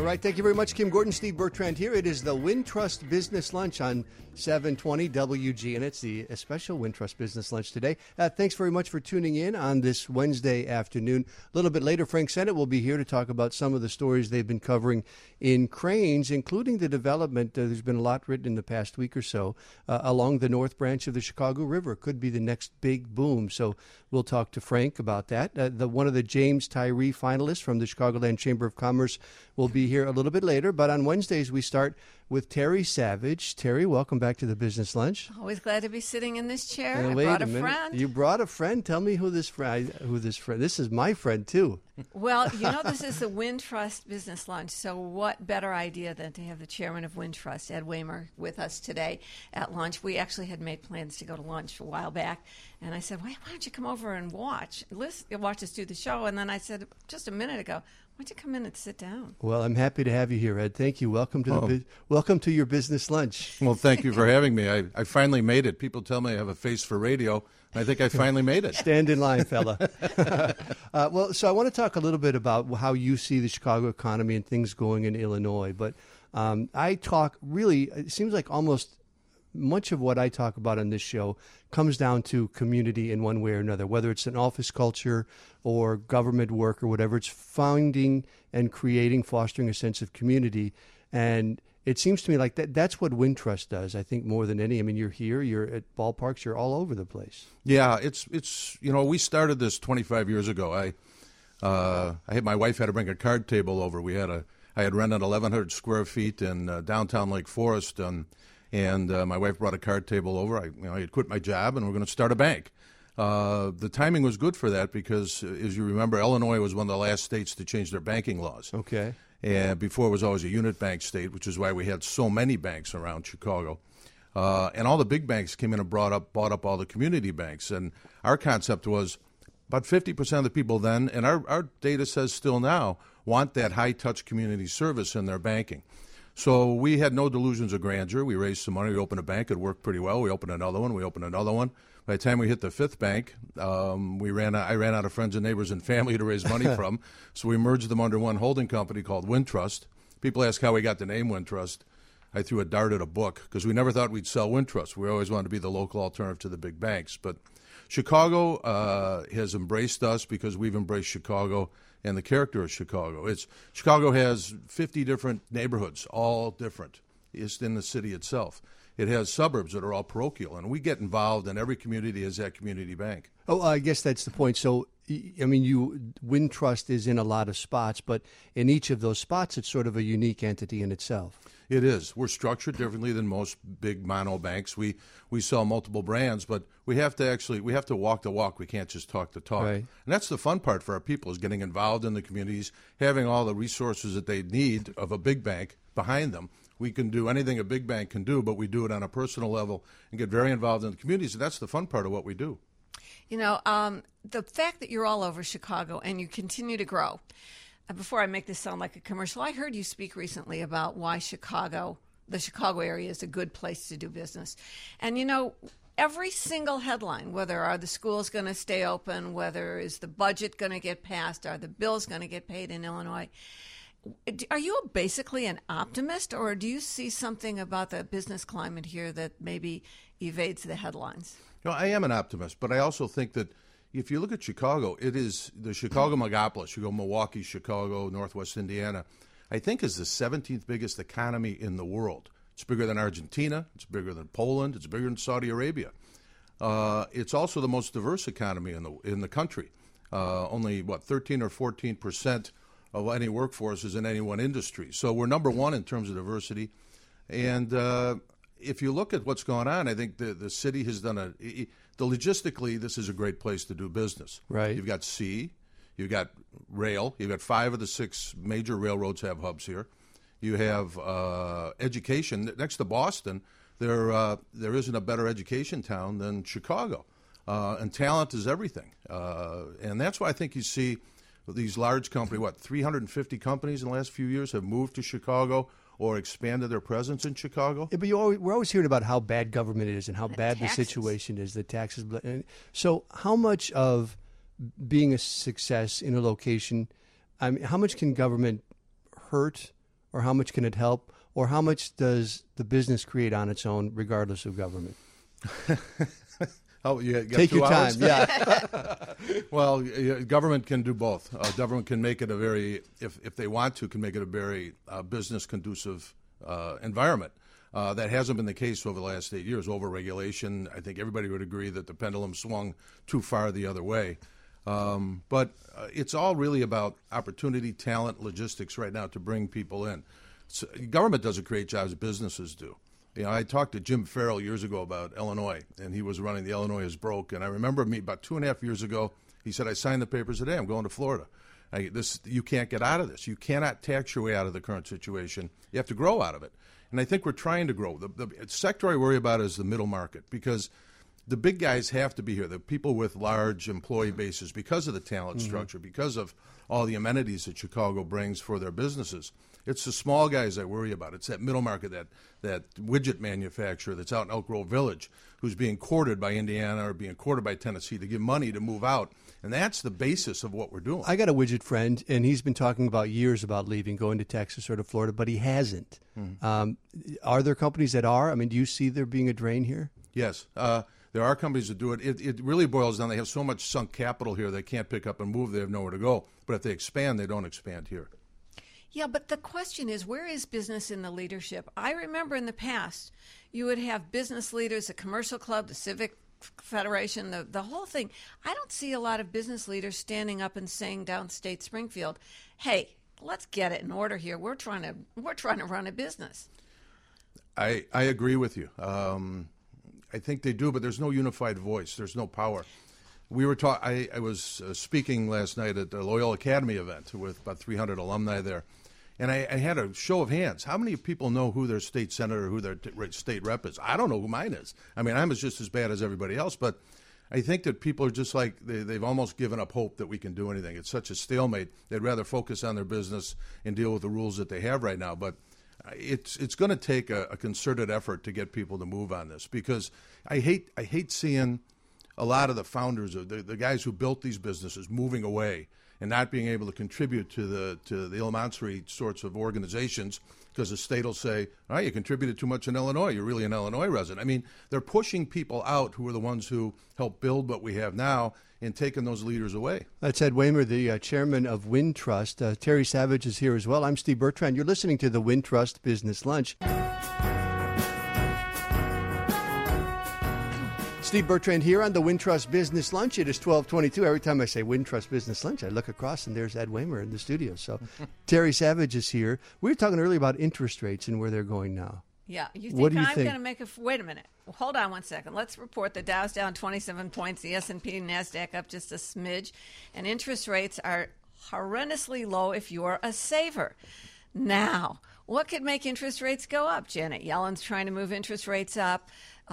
right, thank you very much, Kim Gordon, Steve Bertrand here. It is the Wintrust Business Lunch on 720 WG, and it's the special Wintrust Business Lunch today. Thanks very much for tuning in on this Wednesday afternoon. A little bit later, Frank Sennett will be here to talk about some of the stories they've been covering in Cranes, including the development. There's been a lot written in the past week or so along the North Branch of the Chicago River. Could be the next big boom. So we'll talk to Frank about that. One of the James Tyree finalists from the Chicagoland Chamber of Commerce will be here a little bit later. But on Wednesdays, we start with Terry Savage. Terry, welcome back to the Business Lunch. Always glad to be sitting in this chair. And I brought a friend. You brought a friend. Tell me who this friend. This is my friend too. Well, this is the Wintrust Business Lunch. So what better idea than to have the chairman of Wintrust, Ed Waymer, with us today at lunch. We actually had made plans to go to lunch a while back, and I said, why don't you come over and watch us do the show? And then I said just a minute ago, why don't you come in and sit down? Well, I'm happy to have you here, Ed. Thank you. Welcome to your business lunch. Well, thank you for having me. I finally made it. People tell me I have a face for radio. I think I finally made it. Stand in line, fella. So I want to talk a little bit about how you see the Chicago economy and things going in Illinois. But it seems like almost much of what I talk about on this show comes down to community in one way or another, whether it's an office culture or government work or whatever. It's finding and fostering a sense of community. And it seems to me like that's what Wintrust does, I think, more than any. I mean, you're here, you're at ballparks, you're all over the place. Yeah, it's we started this 25 years ago. My wife had to bring a card table over. I had rented 1,100 square feet in downtown Lake Forest, and my wife brought a card table over. I had quit my job, and we're going to start a bank. The timing was good for that because, as you remember, Illinois was one of the last states to change their banking laws. Okay. And before it was always a unit bank state, which is why we had so many banks around Chicago. And all the big banks came in and bought up all the community banks. And our concept was about 50% of the people then, and our data says still now, want that high-touch community service in their banking. So we had no delusions of grandeur. We raised some money. We opened a bank. It worked pretty well. We opened another one. By the time we hit the fifth bank, I ran out of friends and neighbors and family to raise money from. So we merged them under one holding company called Wintrust. People ask how we got the name Wintrust. I threw a dart at a book because we never thought we'd sell Wintrust. We always wanted to be the local alternative to the big banks. But Chicago has embraced us because we've embraced Chicago and the character of Chicago. Chicago has 50 different neighborhoods, all different. It's in the city itself. It has suburbs that are all parochial, and we get involved in every community as that community bank. Oh, I guess that's the point. So, I mean, Wintrust is in a lot of spots, but in each of those spots, it's sort of a unique entity in itself. It is. We're structured differently than most big mono banks. We sell multiple brands, but we have to walk the walk. We can't just talk the talk. Right. And that's the fun part for our people, is getting involved in the communities, having all the resources that they need of a big bank behind them. We can do anything a big bank can do, but we do it on a personal level and get very involved in the communities, and that's the fun part of what we do. The fact that you're all over Chicago and you continue to grow. Before I make this sound like a commercial, I heard you speak recently about why the Chicago area is a good place to do business. And, every single headline, whether are the schools going to stay open, whether is the budget going to get passed, are the bills going to get paid in Illinois, are you basically an optimist, or do you see something about the business climate here that maybe evades the headlines? I am an optimist, but I also think that if you look at Chicago, it is the Chicago megapolis. You go Milwaukee, Chicago, Northwest Indiana, I think is the 17th biggest economy in the world. It's bigger than Argentina. It's bigger than Poland. It's bigger than Saudi Arabia. It's also the most diverse economy in the country. Only, 13 or 14% of any workforce is in any one industry. So we're number one in terms of diversity. And if you look at what's going on, I think the city has done logistically, this is a great place to do business. Right. You've got sea, you've got rail, you've got 5 of the 6 major railroads have hubs here. You have education. Next to Boston, there isn't a better education town than Chicago. And talent is everything. And that's why I think you see these large companies, 350 companies in the last few years have moved to Chicago or expanded their presence in Chicago. Yeah, but we're always hearing about how bad government is and how bad the situation is, the taxes. So how much of being a success in a location, how much can government hurt or how much can it help, or how much does the business create on its own, regardless of government? Oh, you got Take 2 your hours? time. Yeah. Well, government can do both. Government can make it a very, if they want to, can make it a very business conducive environment. That hasn't been the case over the last 8 years. Overregulation, I think everybody would agree that the pendulum swung too far the other way. But it's all really about opportunity, talent, logistics right now to bring people in. So, government doesn't create jobs, businesses do. I talked to Jim Farrell years ago about Illinois, and he was running the Illinois is Broke. And I remember me about 2.5 years ago, he said, I signed the papers today. I'm going to Florida. You can't get out of this. You cannot tax your way out of the current situation. You have to grow out of it. And I think we're trying to grow. The sector I worry about is the middle market, because the big guys have to be here. The people with large employee bases, because of the talent structure, because of all the amenities that Chicago brings for their businesses. It's the small guys I worry about. It's that middle market, that widget manufacturer that's out in Elk Grove Village who's being courted by Indiana or being courted by Tennessee to give money to move out. And that's the basis of what we're doing. I got a widget friend, and he's been talking about years about leaving, going to Texas or to Florida, but he hasn't. Are there companies that are? I mean, do you see there being a drain here? Yes. There are companies that do it. It really boils down. They have so much sunk capital here they can't pick up and move. They have nowhere to go. But if they expand, they don't expand here. Yeah, but the question is, where is business in the leadership? I remember in the past, you would have business leaders, the commercial club, the civic federation, the whole thing. I don't see a lot of business leaders standing up and saying downstate Springfield, hey, let's get it in order here. We're trying to run a business. I agree with you. I think they do, but there's no unified voice. There's no power. We were I was speaking last night at the Loyola Academy event with about 300 alumni there, and I had a show of hands. How many people know who their state senator, who their state rep is? I don't know who mine is. I mean, I'm just as bad as everybody else, but I think that people are just like, they've almost given up hope that we can do anything. It's such a stalemate. They'd rather focus on their business and deal with the rules that they have right now, but it's going to take a concerted effort to get people to move on this, because I hate seeing a lot of the founders, of the guys who built these businesses, moving away and not being able to contribute to the elementary sorts of organizations, because the state will say, all right, you contributed too much in Illinois. You're really an Illinois resident. I mean, they're pushing people out who are the ones who helped build what we have now and taking those leaders away. That's Ed Waymer, the chairman of Wintrust. Terry Savage is here as well. I'm Steve Bertrand. You're listening to the Wintrust Business Lunch. Steve Bertrand here on the Wintrust Business Lunch. It is 12:22. Every time I say Wintrust Business Lunch, I look across and there's Ed Waymer in the studio. So Terry Savage is here. We were talking earlier about interest rates and where they're going now. Yeah. You What think do you I'm think? going to make a... Wait a minute. Hold on one second. Let's report the Dow's down 27 points, the S&P and NASDAQ up just a smidge, and interest rates are horrendously low if you're a saver. Now, what could make interest rates go up? Janet Yellen's trying to move interest rates up.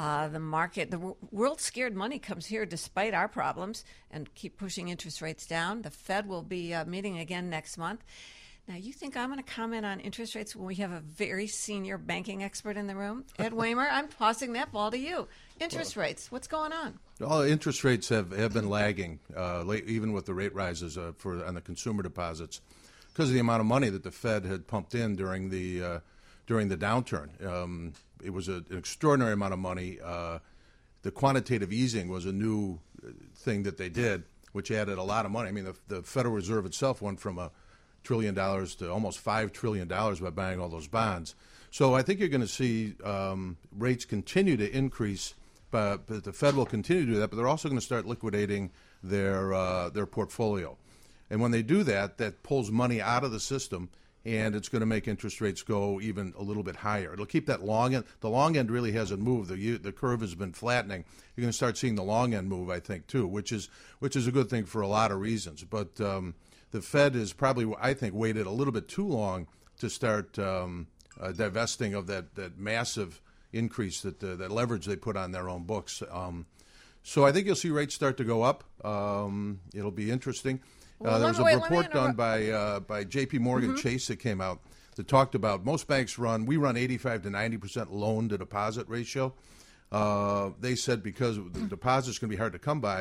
The world's scared money comes here despite our problems and keep pushing interest rates down. The Fed will be meeting again next month. Now, you think I'm going to comment on interest rates when we have a very senior banking expert in the room? Ed Waymer, I'm tossing that ball to you. Interest rates, what's going on? All interest rates have been lagging, even with the rate rises on the consumer deposits, because of the amount of money that the Fed had pumped in during the downturn. It was an extraordinary amount of money. The quantitative easing was a new thing that they did, which added a lot of money. I mean, the Federal Reserve itself went from $1 trillion to almost $5 trillion by buying all those bonds. So I think you're going to see rates continue to increase, but the Fed will continue to do that. But they're also going to start liquidating their portfolio. And when they do that, that pulls money out of the system, and it's going to make interest rates go even a little bit higher. It'll keep that long end. The long end really hasn't moved. The curve has been flattening. You're going to start seeing the long end move, I think, too, which is a good thing for a lot of reasons. But the Fed has probably, I think, waited a little bit too long to start divesting of that massive increase, that leverage they put on their own books. So I think you'll see rates start to go up. It'll be interesting. There was a report done by J.P. Morgan Chase that came out that talked about most banks we run 85 to 90% loan to deposit ratio. They said because the deposits can be hard to come by,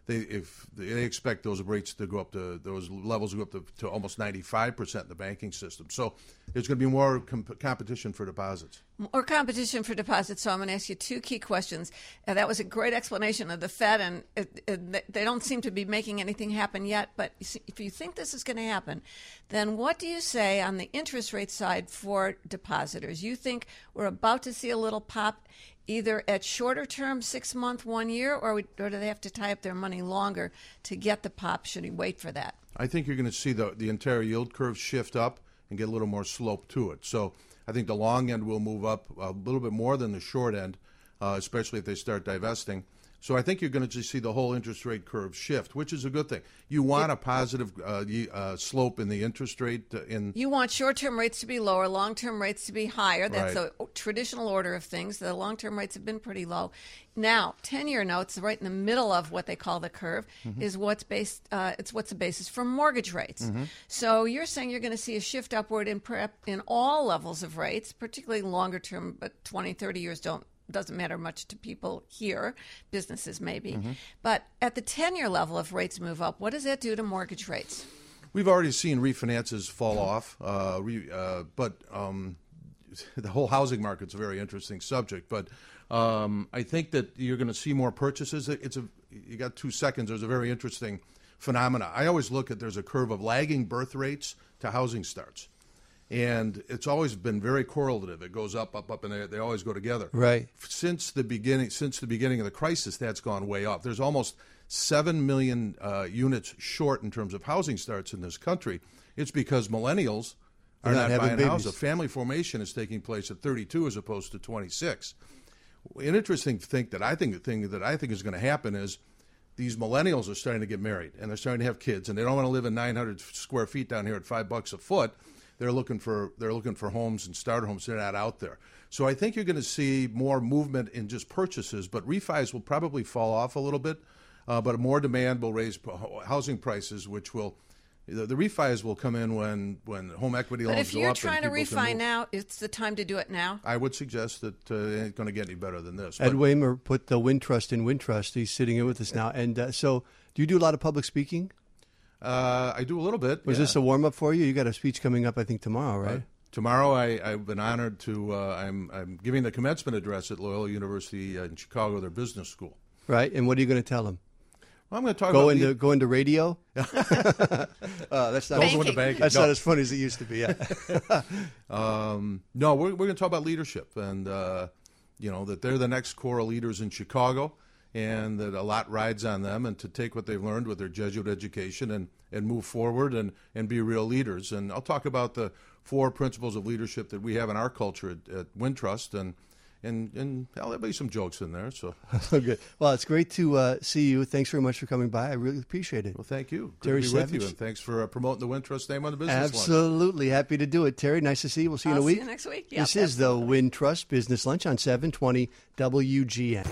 they expect those rates to go up those levels to go up to almost 95% in the banking system. So there's going to be more competition for deposits. More competition for deposits. So I'm going to ask you two key questions. That was a great explanation of the Fed, and they don't seem to be making anything happen yet. But if you think this is going to happen, then what do you say on the interest rate side for depositors? You think we're about to see a little pop either at shorter term, 6 month, 1 year, or do they have to tie up their money longer to get the pop? Should we wait for that? I think you're going to see the entire yield curve shift up and get a little more slope to it. So I think the long end will move up a little bit more than the short end, especially if they start divesting. So I think you're going to just see the whole interest rate curve shift, which is a good thing. You want a positive slope in the interest rate. You want short-term rates to be lower, long-term rates to be higher. That's the traditional order of things. The long-term rates have been pretty low. Now, 10-year notes, right in the middle of what they call the curve, is what's based. It's what's the basis for mortgage rates. So you're saying you're going to see a shift upward in all levels of rates, particularly longer-term, but 20, 30 years doesn't matter much to people here, businesses maybe. But at the 10-year level, if rates move up, what does that do to mortgage rates? We've already seen refinances fall off, but the whole housing market's a very interesting subject. But I think that you're going to see more purchases. You got 2 seconds. There's a very interesting phenomena. I always look at there's a curve of lagging birth rates to housing starts. And it's always been very correlative. It goes up, and they always go together. Right. Since the beginning of the crisis, that's gone way up. There's almost 7 million units short in terms of housing starts in this country. It's because millennials are not buying houses. Family formation is taking place at 32 as opposed to 26. An interesting thing that I think is going to happen is these millennials are starting to get married and they're starting to have kids, and they don't want to live in 900 square feet down here at $5 a foot. They're looking for homes and starter homes. They're not out there. So I think you're going to see more movement in just purchases, but refis will probably fall off a little bit. But more demand will raise housing prices, which will the refis will come in when home equity loans go up. But if you're trying to refi now, it's the time to do it now. I would suggest that it ain't going to get any better than this. Ed Waymer put the Wintrust in Wintrust. He's sitting here with us now. And so, do you do a lot of public speaking? I do a little bit. Was this a warm-up for you? You got a speech coming up, I think, tomorrow, right? Tomorrow, I've been honored to. I'm giving the commencement address at Loyola University in Chicago, their business school. Right, and what are you going to tell them? Well, I'm going to talk go into radio. That's not That's not as funny as it used to be. Yeah. No, we're going to talk about leadership, and that they're the next core leaders in Chicago, and that a lot rides on them, and to take what they've learned with their Jesuit education and move forward and be real leaders. And I'll talk about the 4 principles of leadership that we have in our culture at Wintrust, and there'll be some jokes in there. So good. Well, it's great to see you. Thanks very much for coming by. I really appreciate it. Well, thank you. Good Terry to be Savage. with you, and thanks for promoting the Wintrust name on the business Absolutely. lunch. Happy to do it. Terry, nice to see you. We'll see you in a week. See you next week. This is the Wintrust Business Lunch on 720 WGN.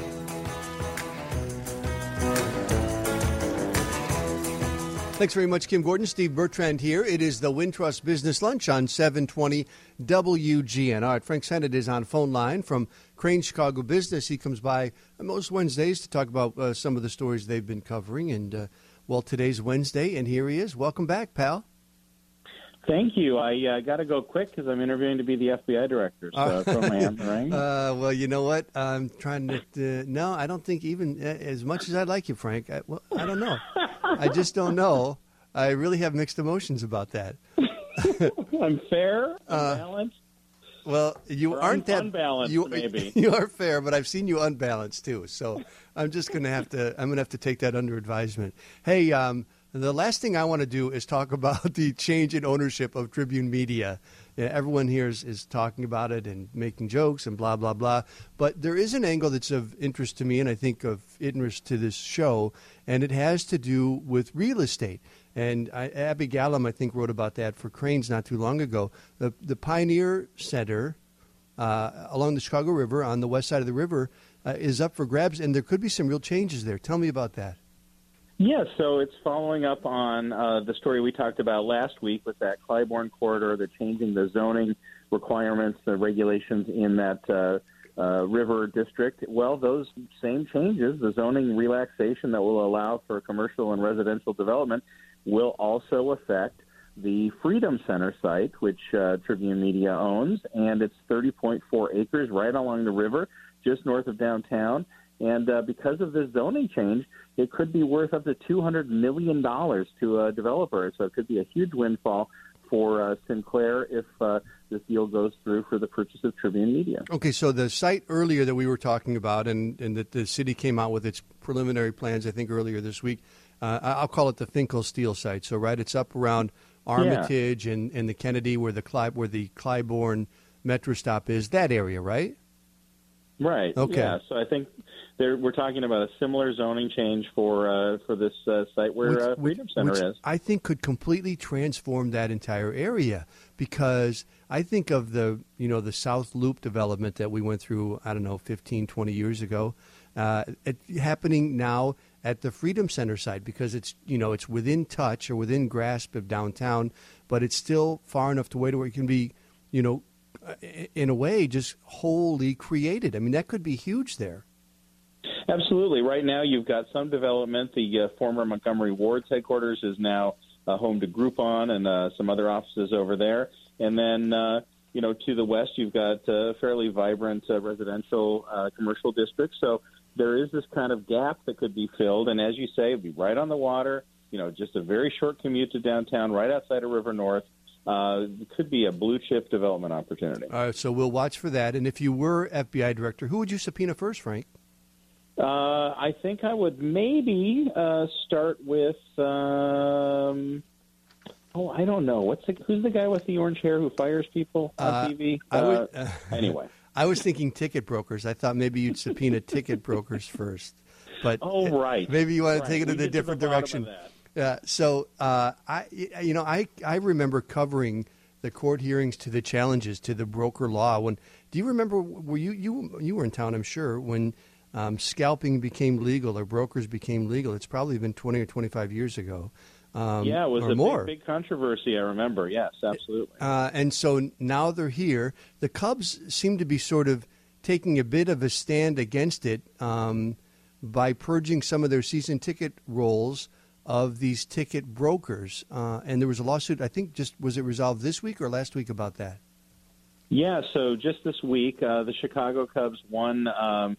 Thanks very much, Kim Gordon. Steve Bertrand here. It is the Wintrust Business Lunch on 720 WGN. All right, Frank Sennett is on phone line from Crane Chicago Business. He comes by most Wednesdays to talk about some of the stories they've been covering. And, today's Wednesday, and here he is. Welcome back, pal. Thank you. I got to go quick because I'm interviewing to be the FBI director. So throw my hand in the ring. Well, you know what? I'm trying to. No, I don't think even as much as I'd like you, Frank. I don't know. I just don't know. I really have mixed emotions about that. I'm fair, balanced. Well, you aren't that unbalanced. Maybe you are fair, but I've seen you unbalanced too. So I'm just going to have to. I'm going to have to take that under advisement. Hey, the last thing I want to do is talk about the change in ownership of Tribune Media. Everyone here is talking about it and making jokes and blah, blah, blah. But there is an angle that's of interest to me and I think of interest to this show, and it has to do with real estate. And Abby Gallum, I think, wrote about that for Cranes not too long ago. The Pioneer Center along the Chicago River on the west side of the river is up for grabs, and there could be some real changes there. Tell me about that. Yeah, so it's following up on the story we talked about last week with that Clybourne corridor. They're changing the zoning requirements, the regulations in that River District. Well, those same changes, the zoning relaxation that will allow for commercial and residential development, will also affect the Freedom Center site, which Tribune Media owns, and it's 30.4 acres right along the river, just north of downtown. And because of this zoning change, it could be worth up to $200 million to a developer. So it could be a huge windfall for Sinclair if this deal goes through for the purchase of Tribune Media. Okay, so the site earlier that we were talking about and that the city came out with its preliminary plans, I think, earlier this week, I'll call it the Finkel Steel site. So, right, it's up around Armitage and the Kennedy where the Clybourne Metro stop is, that area, right? Right. Okay. Yeah. So I think we're talking about a similar zoning change for this site where Freedom Center is. I think could completely transform that entire area, because I think of the South Loop development that we went through, 15, 20 years ago, happening now at the Freedom Center site, because it's within touch or within grasp of downtown, but it's still far enough away to where it can be, in a way, just wholly created. I mean, that could be huge there. Absolutely. Right now, you've got some development. The former Montgomery Ward's headquarters is now home to Groupon and some other offices over there. And then, to the west, you've got a fairly vibrant residential commercial district. So there is this kind of gap that could be filled. And as you say, it'd be right on the water, just a very short commute to downtown, right outside of River North. It could be a blue-chip development opportunity. All right, so we'll watch for that. And if you were FBI director, who would you subpoena first, Frank? I think I would maybe start with, I don't know. Who's the guy with the orange hair who fires people on TV? Anyway. I was thinking ticket brokers. I thought maybe you'd subpoena ticket brokers first. But right. Maybe you want to take it in a different direction. I remember covering the court hearings to the challenges to the broker law. Do you remember? Were you were in town? I'm sure when scalping became legal or brokers became legal. It's probably been 20 or 25 years ago. It was a big controversy. I remember. Yes, absolutely. And so now they're here. The Cubs seem to be sort of taking a bit of a stand against it by purging some of their season ticket rolls of these ticket brokers. And there was a lawsuit, I think, was it resolved this week or last week about that? Yeah, so just this week, the Chicago Cubs won a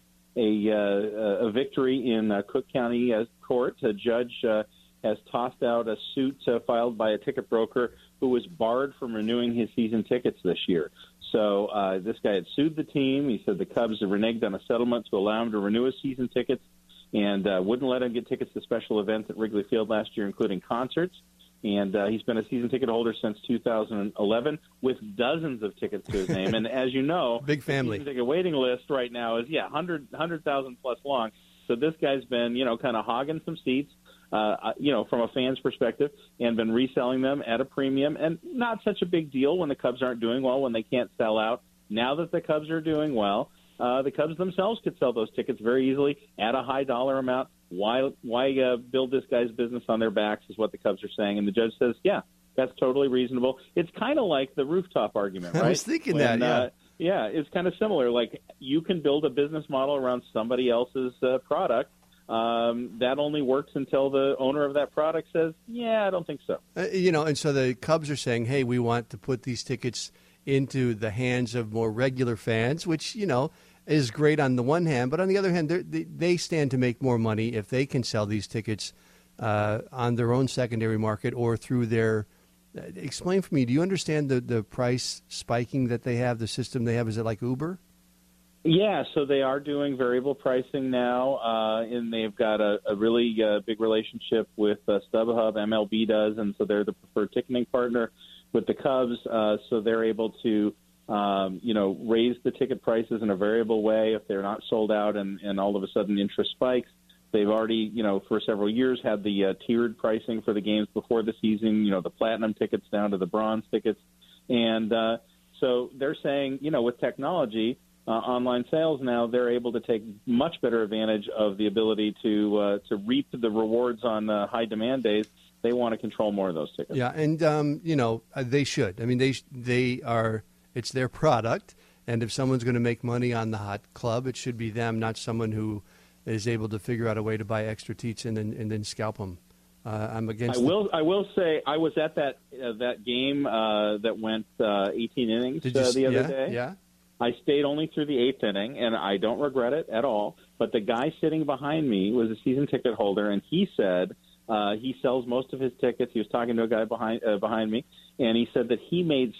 victory in Cook County court. A judge has tossed out a suit filed by a ticket broker who was barred from renewing his season tickets this year. So this guy had sued the team. He said the Cubs had reneged on a settlement to allow him to renew his season tickets and wouldn't let him get tickets to special events at Wrigley Field last year, including concerts. And he's been a season ticket holder since 2011 with dozens of tickets to his name. And as you know, big family. The season ticket waiting list right now is, 100,000 plus long. So this guy's been, kind of hogging some seats, from a fan's perspective, and been reselling them at a premium. And not such a big deal when the Cubs aren't doing well, when they can't sell out. Now that the Cubs are doing well, the Cubs themselves could sell those tickets very easily at a high dollar amount. Why build this guy's business on their backs is what the Cubs are saying. And the judge says, yeah, that's totally reasonable. It's kind of like the rooftop argument, right? I was thinking that. Yeah, it's kind of similar. Like, you can build a business model around somebody else's product. That only works until the owner of that product says, yeah, I don't think so. And so the Cubs are saying, hey, we want to put these tickets into the hands of more regular fans, which, is great on the one hand. But on the other hand, they stand to make more money if they can sell these tickets on their own secondary market or through their explain for me, do you understand the price spiking that they have, the system they have? Is it like Uber? Yeah, so they are doing variable pricing now, and they've got a really big relationship with StubHub. MLB does, and so they're the preferred ticketing partner with the Cubs, so they're able to raise the ticket prices in a variable way if they're not sold out and all of a sudden interest spikes. They've already, for several years had the tiered pricing for the games before the season, the platinum tickets down to the bronze tickets. And so they're saying, with technology, online sales now, they're able to take much better advantage of the ability to reap the rewards on high demand days. They want to control more of those tickets. Yeah, and, they should. I mean, they are – it's their product, And if someone's going to make money on the hot club, it should be them, not someone who is able to figure out a way to buy extra teats and then scalp them. I'm against. I will say I was at that game that went 18 innings the other day. Yeah. I stayed only through the 8th inning, and I don't regret it at all. But the guy sitting behind me was a season ticket holder, and he said he sells most of his tickets. He was talking to a guy behind me, and he said that he made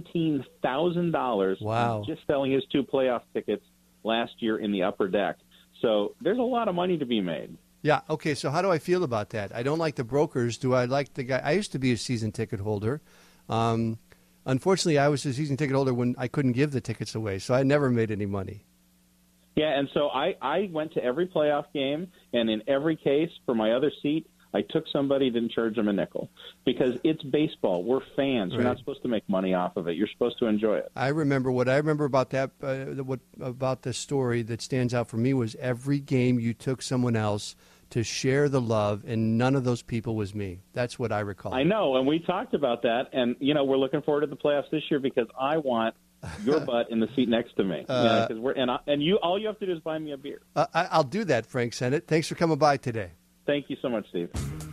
$17,000 just selling his 2 playoff tickets last year in the upper deck. So there's a lot of money to be made. Yeah, okay, so how do I feel about that? I don't like the brokers. Do I like the guy? I used to be a season ticket holder. Unfortunately, I was a season ticket holder when I couldn't give the tickets away, so I never made any money. Yeah, and so I went to every playoff game, and in every case, for my other seat, I took somebody, didn't charge them a nickel. Because it's baseball. We're fans. You're not supposed to make money off of it. You're supposed to enjoy it. I remember about that, about the story that stands out for me was every game you took someone else to share the love, and none of those people was me. That's what I recall. I know, and we talked about that, and, we're looking forward to the playoffs this year because I want your butt in the seat next to me. All you have to do is buy me a beer. I'll do that, Frank Sennett. Thanks for coming by today. Thank you so much, Steve.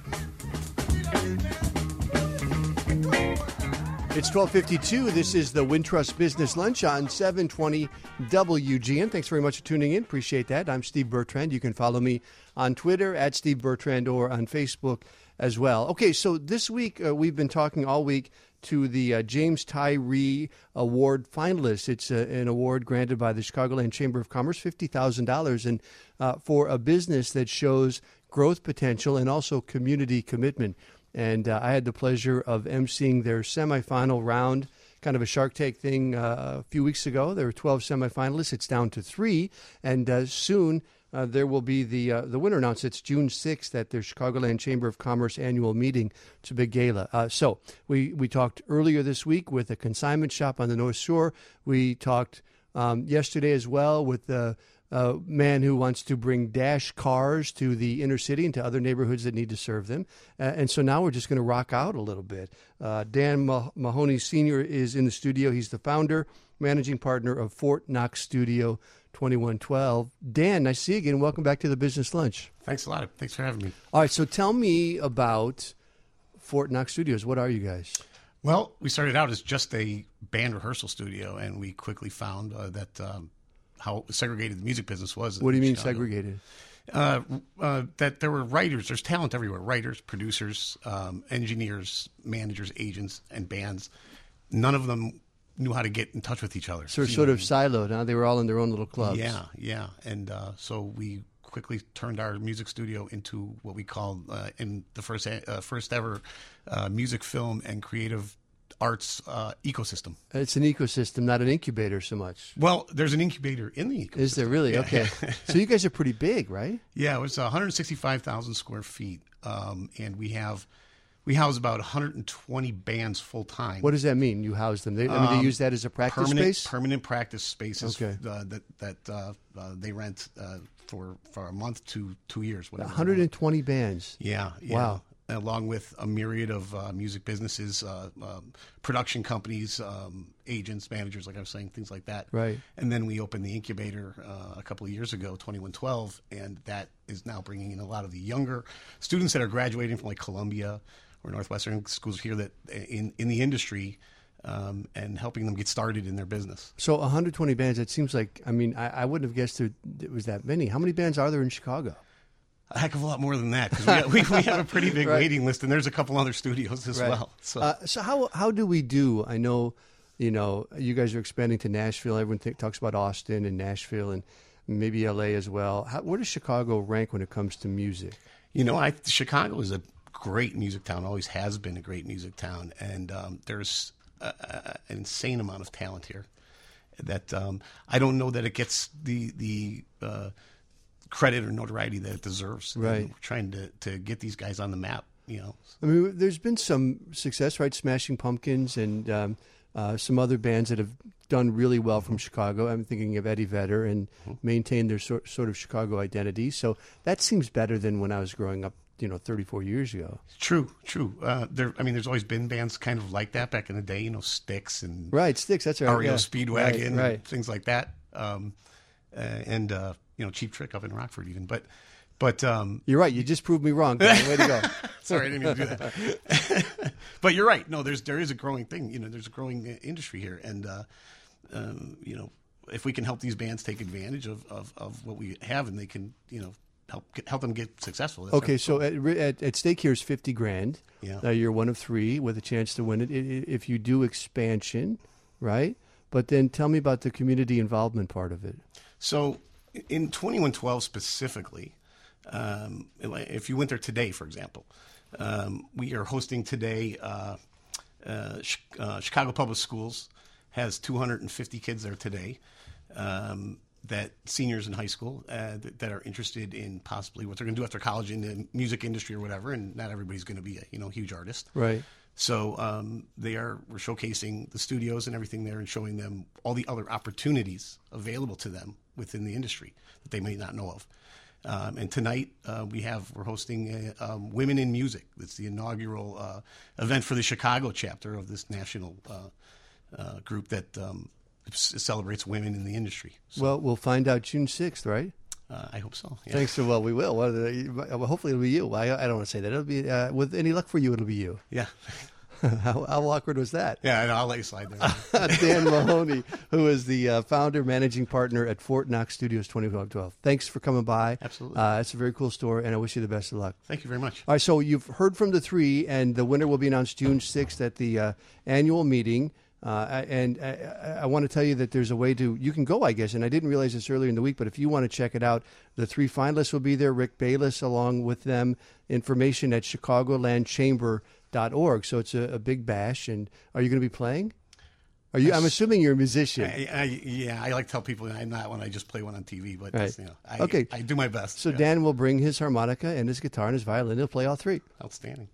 It's 12:52. This is the Wintrust Business Lunch on 720 WGN. Thanks very much for tuning in. Appreciate that. I'm Steve Bertrand. You can follow me on Twitter at Steve Bertrand or on Facebook as well. Okay, so this week we've been talking all week to the James Tyree Award finalists. It's an award granted by the Chicagoland Chamber of Commerce, $50,000, and for a business that shows growth potential and also community commitment. And I had the pleasure of emceeing their semifinal round, kind of a Shark Tank thing a few weeks ago. There were 12 semifinalists. It's down to 3, and soon there will be the winner announced. It's June 6th at their Chicagoland Chamber of Commerce annual meeting. It's a big gala. So we talked earlier this week with a consignment shop on the North Shore. We talked yesterday as well with the man who wants to bring Dash cars to the inner city and to other neighborhoods that need to serve them. And so now we're just going to rock out a little bit. Dan Mahoney Sr. is in the studio. He's the founder, managing partner of Fort Knox Studio 2112. Dan, nice to see you again. Welcome back to the Business Lunch. Thanks a lot. Thanks for having me. All right, so tell me about Fort Knox Studios. What are you guys? Well, we started out as just a band rehearsal studio, and we quickly found that how segregated the music business was. What do you mean segregated? That there were writers. There's talent everywhere. Writers, producers, engineers, managers, agents, and bands. None of them knew how to get in touch with each other. So sort of siloed, huh? They were all in their own little clubs. Yeah. And so we quickly turned our music studio into what we called in the first ever music, film, and creative arts ecosystem. It's an ecosystem, not an incubator so much. Well, there's an incubator in the ecosystem. Is there really? Yeah. Okay. So you guys are pretty big, right? Yeah, it was 165,000 square feet, and we house about 120 bands full time. What does that mean? You house them? They use that as a practice space? Permanent practice spaces. Okay. That they rent for a month to 2 years. 120 bands. Yeah. Wow. Along with a myriad of music businesses, production companies, agents, managers, like I was saying, things like that. Right. And then we opened the incubator a couple of years ago, 2112, and that is now bringing in a lot of the younger students that are graduating from like Columbia or Northwestern schools here that in the industry, and helping them get started in their business. So 120 bands, it seems like, I wouldn't have guessed it was that many. How many bands are there in Chicago? A heck of a lot more than that, because we have a pretty big Right. waiting list, and there's a couple other studios as Right. well. So, how do we do? I know, you guys are expanding to Nashville. Everyone talks about Austin and Nashville and maybe LA as well. Where does Chicago rank when it comes to music? Chicago is a great music town, always has been a great music town, and there's an insane amount of talent here that I don't know that it gets the credit or notoriety that it deserves. Right. And we're trying to get these guys on the map, There's been some success, right? Smashing Pumpkins and some other bands that have done really well from Chicago. I'm thinking of Eddie Vedder and maintained their sort of Chicago identity. So that seems better than when I was growing up 34 years ago. True. There's always been bands kind of like that back in the day. Styx and Right, Styx. That's right. REO Speedwagon, Right. and things like that. And Cheap Trick up in Rockford, even. But You're right. You just proved me wrong. Way to go. sorry, I didn't mean to do that. But you're right. No, there is a growing thing. There's a growing industry here, and if we can help these bands take advantage of what we have, and they can help them get successful. Okay, so at stake here is $50,000. Yeah. You're one of three with a chance to win it if you do expansion, right? But then tell me about the community involvement part of it. So in 2112 specifically, if you went there today, for example, we are hosting today. Chicago Public Schools has 250 kids there today. That seniors in high school that are interested in possibly what they're going to do after college in the music industry or whatever, and not everybody's going to be a huge artist, right? So we're showcasing the studios and everything there, and showing them all the other opportunities available to them within the industry that they may not know of. And tonight we're hosting Women in Music. It's the inaugural event for the Chicago chapter of this national group that celebrates women in the industry. So, Well, we'll find out June 6th, right? I hope so. Yeah. Thanks. Well, we will. Hopefully it'll be you. I don't want to say that. It'll be with any luck for you. It'll be you. Yeah. How awkward was that? Yeah, I'll let you slide there. Dan Mahoney, who is the founder, managing partner at Fort Knox Studios 2012. Thanks for coming by. Absolutely. It's a very cool store, and I wish you the best of luck. Thank you very much. All right, so you've heard from the three, and the winner will be announced June 6th at the annual meeting. And I want to tell you that there's a way you can go, I guess, and I didn't realize this earlier in the week, but if you want to check it out, the three finalists will be there, Rick Bayless along with them, information at chicagolandchamber.org. So it's a big bash. And are you going to be playing? I'm assuming you're a musician. I like to tell people I'm not when I just play one on TV, but right. I do my best. So Dan will bring his harmonica and his guitar and his violin. He'll play all three. Outstanding.